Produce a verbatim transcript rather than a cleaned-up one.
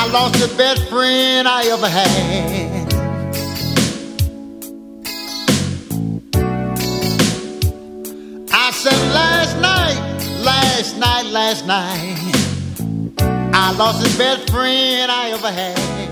lost the best friend I ever had. I said last night, last night, last night, I lost the best friend I ever had.